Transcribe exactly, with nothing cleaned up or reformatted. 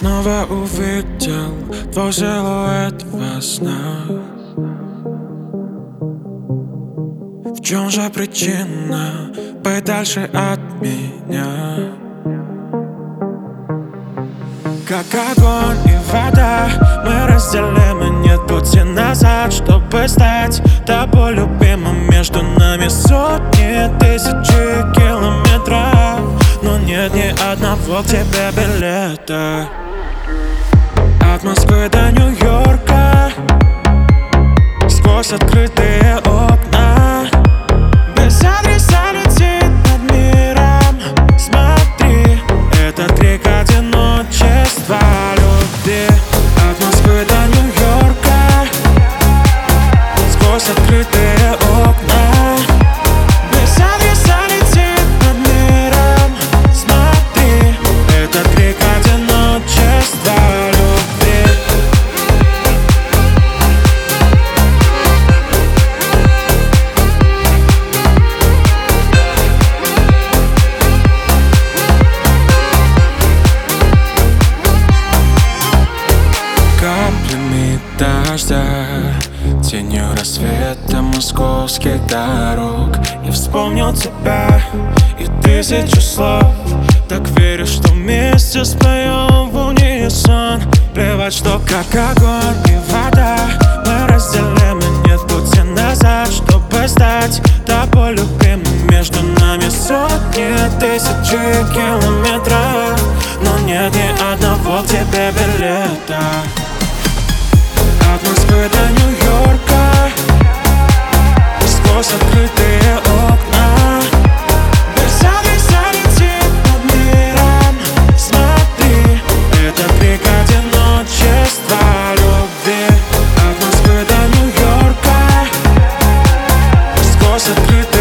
снова увидел твой силуэт во снах. В чем же причина быть дальше от меня? Как огонь и вода мы разделим, и нет пути назад, чтобы стать тобой любимым. Между нами сотни, тысячи километров, но нет ни одного к тебе билета. От Москвы до Нью-Йорка, сквозь открытые окна, без адреса летит над миром. Смотри, это крик одиночества любви. От Москвы до Нью-Йорка, сквозь открытые окна, без адреса летит над миром. Смотри, это крик одиночества любви. Каплями дождя, тенью рассвета московских дорог, я вспомнил тебя и тысячу слов. Так верю, что вместе споем в унисон. Плевать, что как огонь и вода мы разделим, и нет пути назад, чтобы стать тобой любимым. Между нами сотни, тысячи километров, но нет ни одного к тебе билета. От Москвы до Нью-Йорка, сквозь открытые окна, без адреса летит над миром. Смотри, это крик одиночества любви. От Москвы до Нью-Йорка, сквозь открытые